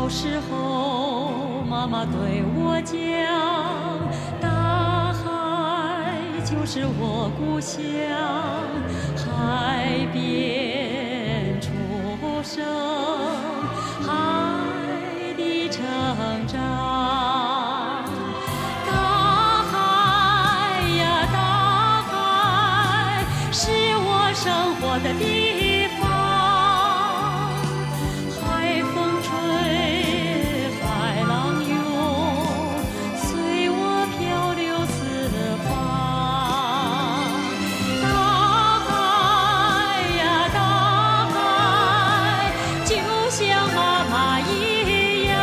小时候，妈妈对我讲，大海就是我故乡，海边出生，海的成长。大海呀，大海，是我生活的地方。海风吹，海浪涌，随我漂流四方。大海呀，大海，就像妈妈一样，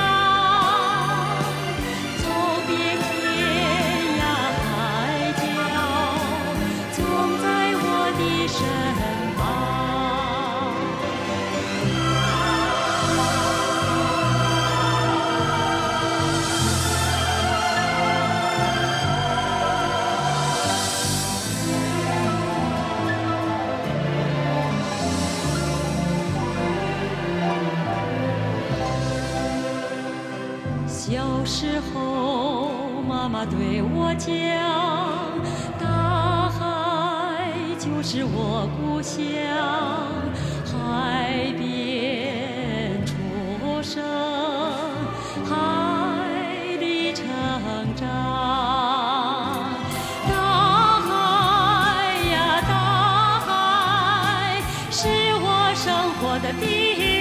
走遍天涯海角，总在我的身旁。小时候，妈妈对我讲，大海就是我故乡，海边出生，海里成长。大海呀，大海，是我生活的地